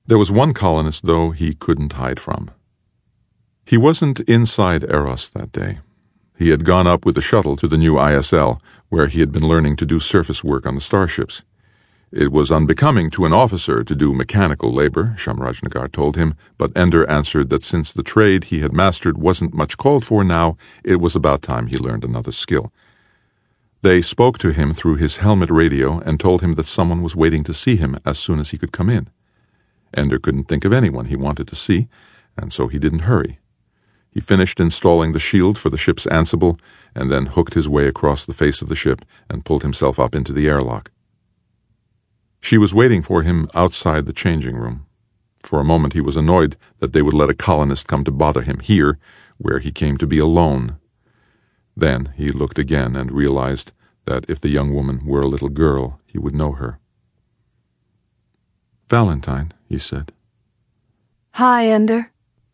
There was one colonist, though, he couldn't hide from. He wasn't inside Eros that day. He had gone up with the shuttle to the new ISL, where he had been learning to do surface work on the starships. It was unbecoming to an officer to do mechanical labor, Shamrajnagar told him, but Ender answered that since the trade he had mastered wasn't much called for now, it was about time he learned another skill. They spoke to him through his helmet radio and told him that someone was waiting to see him as soon as he could come in. Ender couldn't think of anyone he wanted to see, and so he didn't hurry. He finished installing the shield for the ship's Ansible, and then hooked his way across the face of the ship and pulled himself up into the airlock. She was waiting for him outside the changing room. For a moment he was annoyed that they would let a colonist come to bother him here, where he came to be alone. Then he looked again and realized that if the young woman were a little girl, he would know her. "Valentine," he said. "Hi, Ender."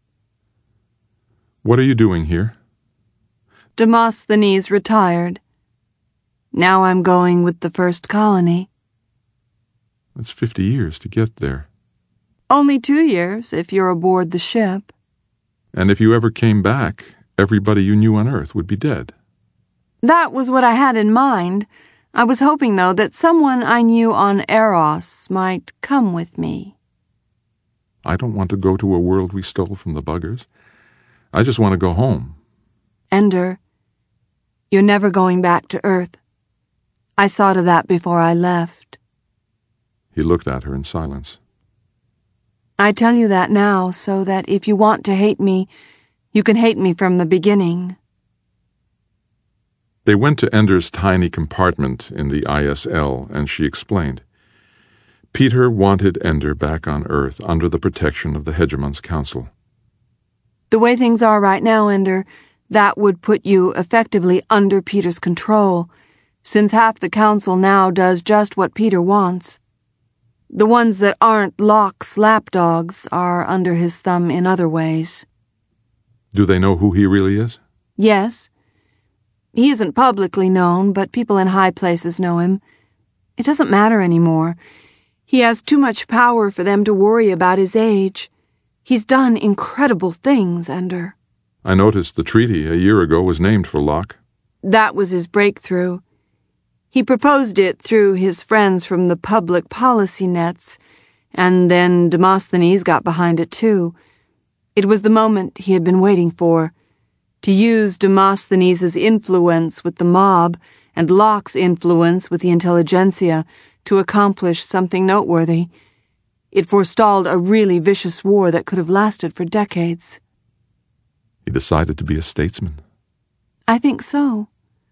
"What are you doing here?" "Demosthenes retired. Now I'm going with the first colony." "It's 50 years to get there." "Only 2 years, if you're aboard the ship." "And if you ever came back, everybody you knew on Earth would be dead." "That was what I had in mind. I was hoping, though, that someone I knew on Eros might come with me." "I don't want to go to a world we stole from the buggers. I just want to go home." "Ender, you're never going back to Earth. I saw to that before I left." He looked at her in silence. "I tell you that now so that if you want to hate me, you can hate me from the beginning." They went to Ender's tiny compartment in the ISL, and she explained. Peter wanted Ender back on Earth under the protection of the Hegemon's Council. "The way things are right now, Ender, that would put you effectively under Peter's control, since half the Council now does just what Peter wants. The ones that aren't Locke's lapdogs are under his thumb in other ways." "Do they know who he really is?" "Yes. He isn't publicly known, but people in high places know him. It doesn't matter anymore. He has too much power for them to worry about his age. He's done incredible things, Ender." "I noticed the treaty a year ago was named for Locke." "That was his breakthrough. He proposed it through his friends from the public policy nets, and then Demosthenes got behind it too. It was the moment he had been waiting for, to use Demosthenes' influence with the mob and Locke's influence with the intelligentsia to accomplish something noteworthy. It forestalled a really vicious war that could have lasted for decades." "He decided to be a statesman." "I think so.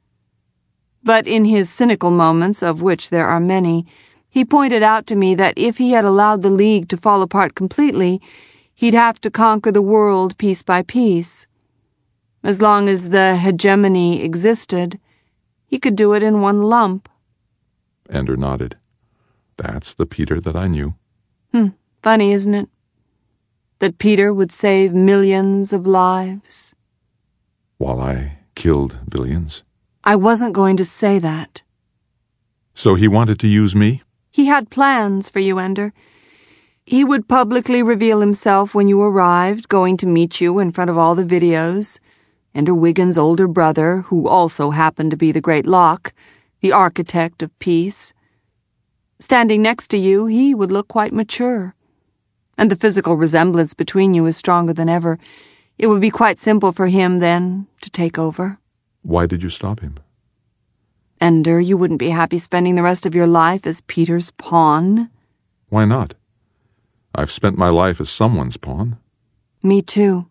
But in his cynical moments, of which there are many, he pointed out to me that if he had allowed the League to fall apart completely, he'd have to conquer the world piece by piece. As long as the hegemony existed, he could do it in one lump." Ender nodded. "That's the Peter that I knew." Funny, isn't it? That Peter would save millions of lives. While I killed billions. I wasn't going to say that. "So he wanted to use me?" "He had plans for you, Ender. He would publicly reveal himself when you arrived, going to meet you in front of all the videos. Ender Wiggins' older brother, who also happened to be the great Locke, the architect of peace. Standing next to you, he would look quite mature. And the physical resemblance between you is stronger than ever. It would be quite simple for him, then, to take over." "Why did you stop him?" "Ender, you wouldn't be happy spending the rest of your life as Peter's pawn." "Why not? I've spent my life as someone's pawn." "Me too.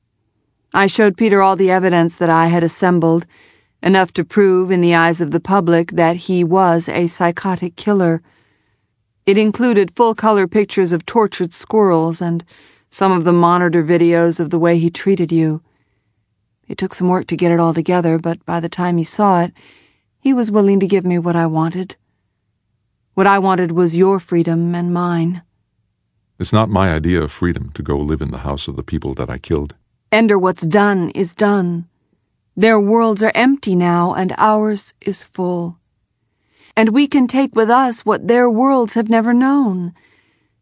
I showed Peter all the evidence that I had assembled, enough to prove in the eyes of the public that he was a psychotic killer. It included full-color pictures of tortured squirrels and some of the monitor videos of the way he treated you. It took some work to get it all together, but by the time he saw it, he was willing to give me what I wanted. What I wanted was your freedom and mine." "It's not my idea of freedom to go live in the house of the people that I killed." "Ender, what's done is done. Their worlds are empty now, and ours is full. And we can take with us what their worlds have never known.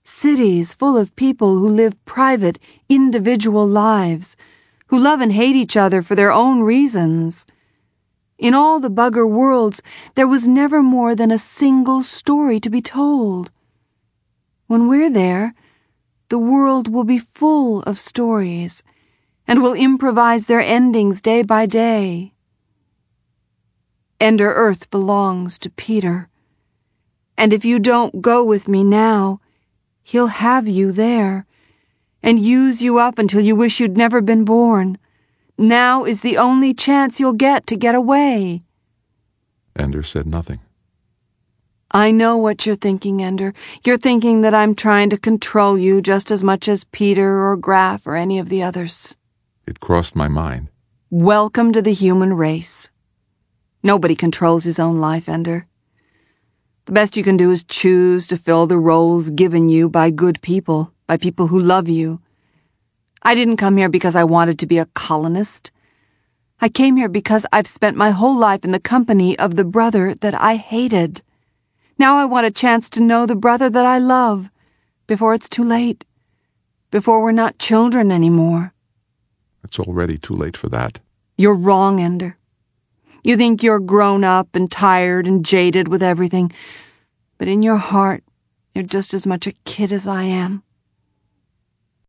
Cities full of people who live private, individual lives, who love and hate each other for their own reasons. In all the bugger worlds, there was never more than a single story to be told. When we're there, the world will be full of stories, and will improvise their endings day by day. Ender Earth belongs to Peter, and if you don't go with me now, he'll have you there, and use you up until you wish you'd never been born. Now is the only chance you'll get to get away. Ender said nothing. I know what you're thinking, Ender. You're thinking that I'm trying to control you just as much as Peter or Graf or any of the others. It crossed my mind. Welcome to the human race. Nobody controls his own life, Ender. The best you can do is choose to fill the roles given you by good people, by people who love you. I didn't come here because I wanted to be a colonist. I came here because I've spent my whole life in the company of the brother that I hated. Now I want a chance to know the brother that I love, before it's too late, before we're not children anymore. It's already too late for that. You're wrong, Ender. You think you're grown up and tired and jaded with everything, but in your heart, you're just as much a kid as I am.